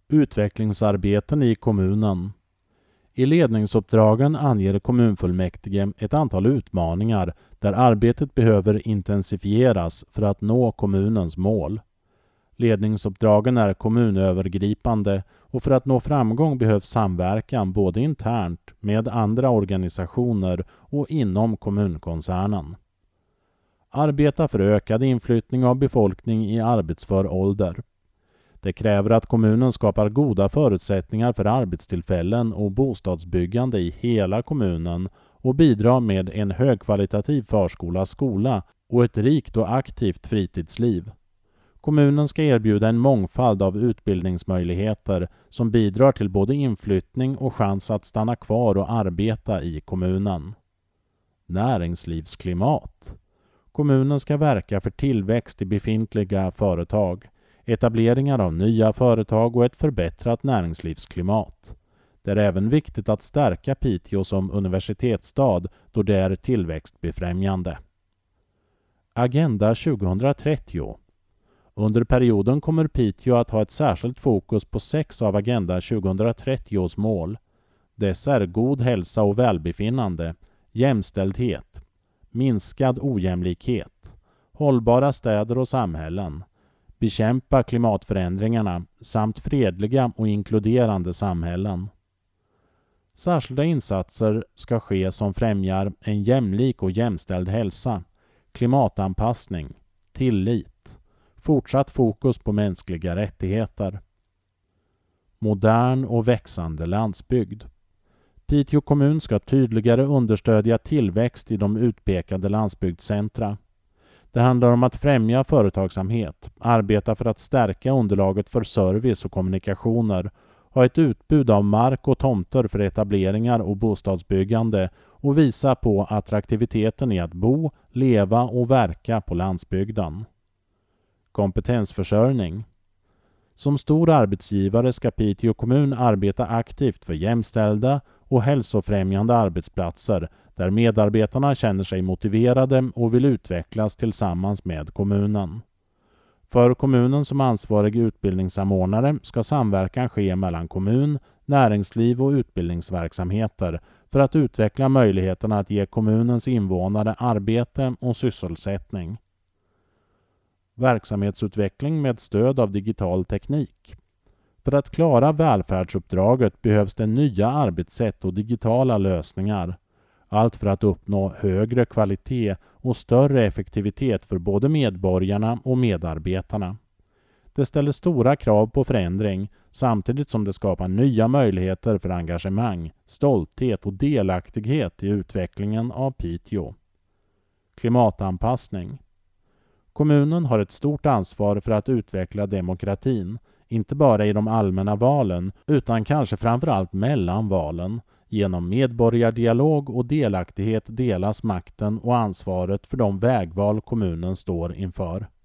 Utvecklingsarbeten i kommunen. I ledningsuppdragen anger kommunfullmäktige ett antal utmaningar där arbetet behöver intensifieras för att nå kommunens mål. Ledningsuppdragen är kommunövergripande och för att nå framgång behövs samverkan både internt med andra organisationer och inom kommunkoncernen. Arbeta för ökad inflyttning av befolkning i arbetsför ålder. Det kräver att kommunen skapar goda förutsättningar för arbetstillfällen och bostadsbyggande i hela kommunen och bidrar med en högkvalitativ skola och ett rikt och aktivt fritidsliv. Kommunen ska erbjuda en mångfald av utbildningsmöjligheter som bidrar till både inflyttning och chans att stanna kvar och arbeta i kommunen. Näringslivsklimat. Kommunen ska verka för tillväxt i befintliga företag, etableringar av nya företag och ett förbättrat näringslivsklimat. Det är även viktigt att stärka Piteå som universitetsstad då det är tillväxtbefrämjande. Agenda 2030. Under perioden kommer Piteå att ha ett särskilt fokus på 6 av Agenda 2030:s mål. Dessa är god hälsa och välbefinnande, jämställdhet, minskad ojämlikhet, hållbara städer och samhällen, bekämpa klimatförändringarna samt fredliga och inkluderande samhällen. Särskilda insatser ska ske som främjar en jämlik och jämställd hälsa, klimatanpassning, tillit, fortsatt fokus på mänskliga rättigheter. Modern och växande landsbygd. Piteå kommun ska tydligare understödja tillväxt i de utpekade landsbygdscentra. Det handlar om att främja företagsamhet, arbeta för att stärka underlaget för service och kommunikationer, ha ett utbud av mark och tomter för etableringar och bostadsbyggande och visa på attraktiviteten i att bo, leva och verka på landsbygden. Kompetensförsörjning. Som stor arbetsgivare ska Piteå kommun arbeta aktivt för jämställda och hälsofrämjande arbetsplatser där medarbetarna känner sig motiverade och vill utvecklas tillsammans med kommunen. För kommunen som ansvarig utbildningssamordnare ska samverkan ske mellan kommun, näringsliv och utbildningsverksamheter för att utveckla möjligheterna att ge kommunens invånare arbete och sysselsättning. Verksamhetsutveckling med stöd av digital teknik. För att klara välfärdsuppdraget behövs det nya arbetssätt och digitala lösningar. Allt för att uppnå högre kvalitet och större effektivitet för både medborgarna och medarbetarna. Det ställer stora krav på förändring samtidigt som det skapar nya möjligheter för engagemang, stolthet och delaktighet i utvecklingen av Piteå. Klimatanpassning. Kommunen har ett stort ansvar för att utveckla demokratin, inte bara i de allmänna valen utan kanske framförallt mellan valen. Genom medborgardialog och delaktighet delas makten och ansvaret för de vägval kommunen står inför.